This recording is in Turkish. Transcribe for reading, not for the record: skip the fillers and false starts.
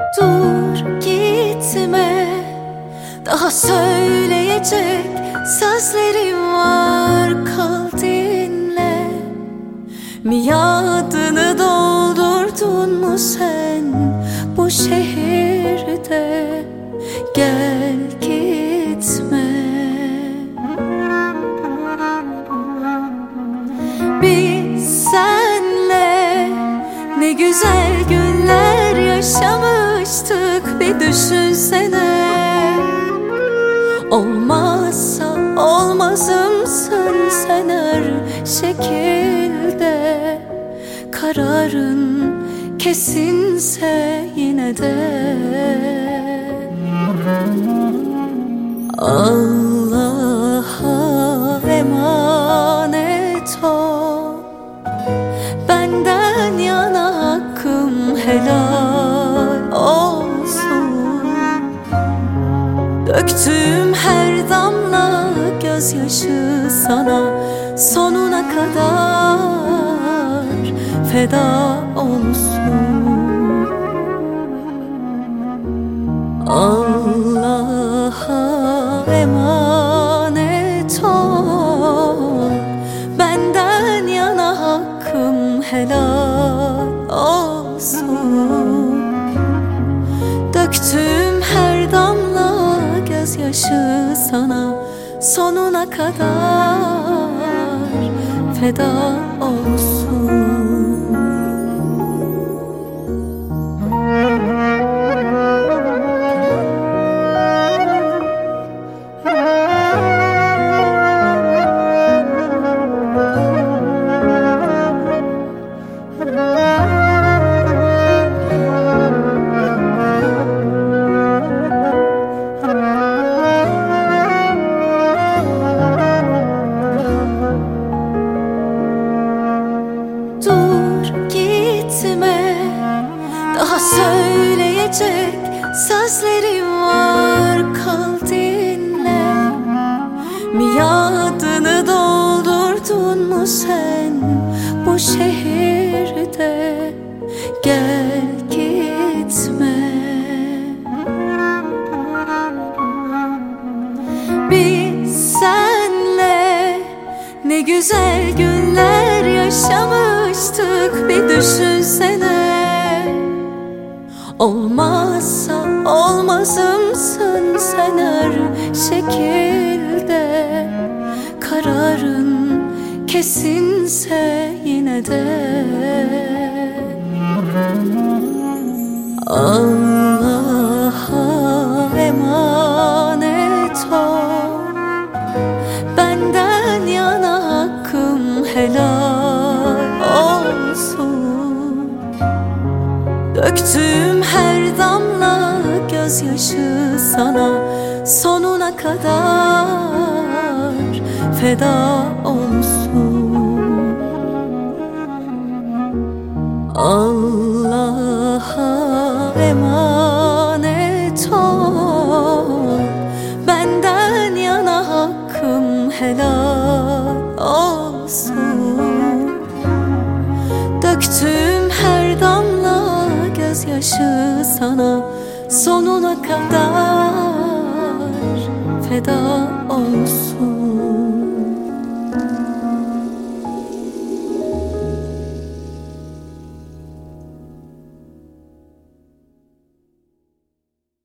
Dur gitme, daha söyleyecek sözlerim var, kal dinle. Miadını doldurdun mu sen bu şehirde? Gel gitme. Biz senle ne güzel günler yaşamıştık, bir düşünsene. Olmazsa olmazımsın sen her şekilde. Kararın kesinse yine de Allah'a emanet ol. Benden yana hakkım helal olsun. Döktüğüm her damla gözyaşı sana sonuna kadar feda olsun. Allah'a emanet ol. Benden yana hakkım helal olsun. Döktüğüm her damla gözyaşı sana sonuna kadar feda olsun. Daha söyleyecek sözlerim var, kal dinle. Miadını doldurdun mu sen bu şehirde? Gel gitme. Biz senle ne güzel günler yaşamıştık, bir düşünsene. Olmazsa olmazımsın sen her şekilde. Kararın kesinse yine de Allah'a emanet ol. Benden yana hakkım helal olsun. Döktüğüm her damla gözyaşı sana sonuna kadar feda olsun. Allah'a emanet ol. Benden yana hakkım helal olsun. Döktüğüm her damla gözyaşı sana sonuna kadar feda olsun.